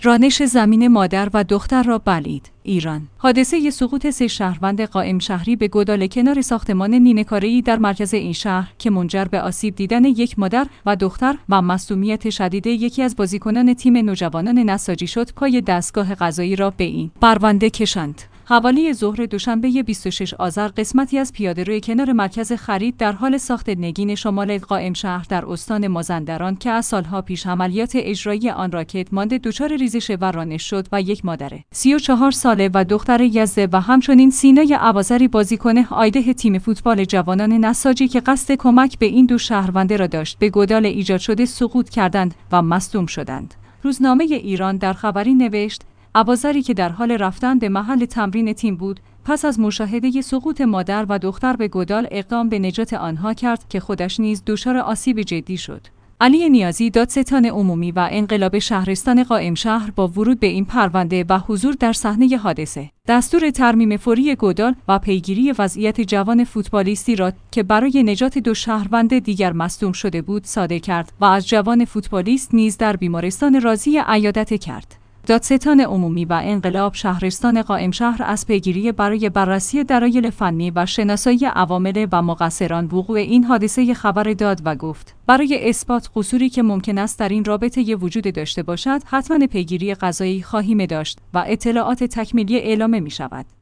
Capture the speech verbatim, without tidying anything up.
رانش زمین مادر و دختر را بلعید. ایران. حادثه سقوط سه شهروند قائم شهری به گودال کنار ساختمان نیمه‌کاره‌ای در مرکز این شهر که منجر به آسیب دیدن یک مادر و دختر و مصدومیت شدید یکی از بازیکنان تیم نوجوانان نساجی شد، پای دستگاه قضایی را به این پرونده کشاند. حوالی ظهر دوشنبه بیست و ششم آذر قسمتی از پیاده‌روی کنار مرکز خرید در حال ساخت نگین شمال قائم شهر در استان مازندران که از سالها پیش عملیات اجرایی آن راکت مانده دچار ریزش و رانش شد و یک مادر سی و چهار ساله و دختر یزده و همچنین سینای اباظری بازیکن عایده تیم فوتبال جوانان نساجی که قصد کمک به این دو شهرونده را داشت به گودال ایجاد شده سقوط کردند و مصدوم شدند. روزنامه ایران در خبری نوشت: اباظری که در حال رفتن به محل تمرین تیم بود، پس از مشاهده سقوط مادر و دختر به گودال اقدام به نجات آنها کرد که خودش نیز دچار آسیب جدی شد. علی نیازی، دادستان عمومی و انقلاب شهرستان قائم شهر، با ورود به این پرونده و حضور در صحنه حادثه، دستور ترمیم فوری گودال و پیگیری وضعیت جوان فوتبالیستی را که برای نجات دو شهروند دیگر مصدوم شده بود صادر کرد و از جوان فوتبالیست نیز در بیمارستان راضی عیادت کرد. دادستان عمومی و انقلاب شهرستان قائم شهر از پیگیری برای بررسی دلایل فنی و شناسایی عوامل و مقصران وقوع این حادثه خبر داد و گفت: برای اثبات قصوری که ممکن است در این رابطه وجود داشته باشد، حتما پیگیری قضایی خواهیم داشت و اطلاعات تکمیلی اعلام می شود.